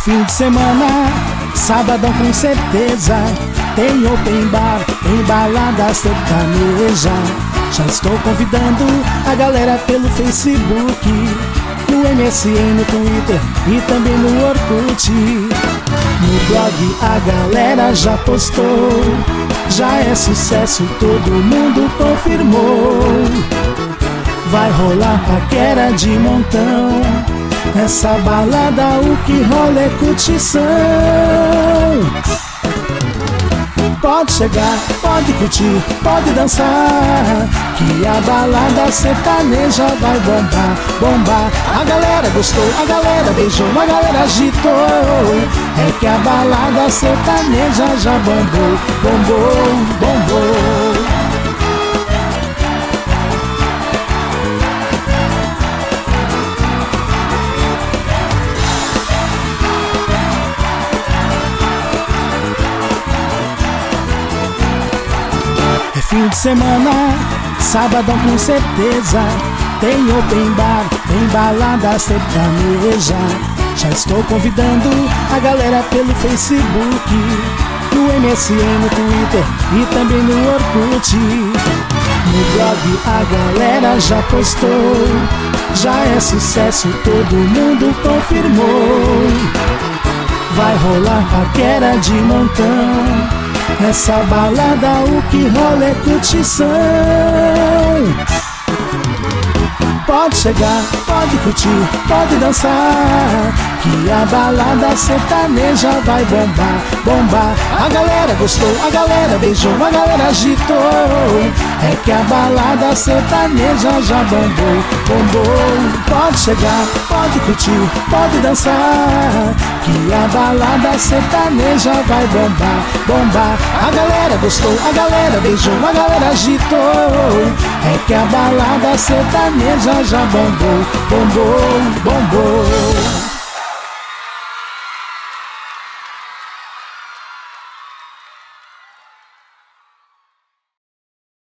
Fim de semana, sabadão com certeza, tem open bar em balada sertaneja. Já estou convidando a galera pelo Facebook, no MSN, no Twitter e também no Orkut. No blog a galera já postou, já é sucesso, todo mundo confirmou. Vai rolar paquera de montão, nessa balada o que rola é curtição. Pode chegar, pode curtir, pode dançar, que a balada sertaneja vai bombar, bombar. A galera gostou, a galera beijou, a galera agitou. É que a balada sertaneja já bombou, bombou, bombou. É fim de semana, sabadão com certeza, tem open bar, tem balada sertaneja. Já estou convidando a galera pelo Facebook, no MSN, no Twitter e também no Orkut. No blog a galera já postou, já é sucesso, todo mundo confirmou. Vai rolar paquera de montão, nessa balada o que rola é curtição. Pode chegar, pode curtir, pode dançar, que a balada sertaneja vai bombar, bombar. A galera gostou, a galera beijou, a galera agitou. É que a balada sertaneja já bombou, bombou. Pode chegar, pode curtir, pode dançar, que a balada sertaneja vai bombar, bombar. A galera gostou, a galera beijou, a galera agitou. É que a balada sertaneja já bombou, bombou, bombou.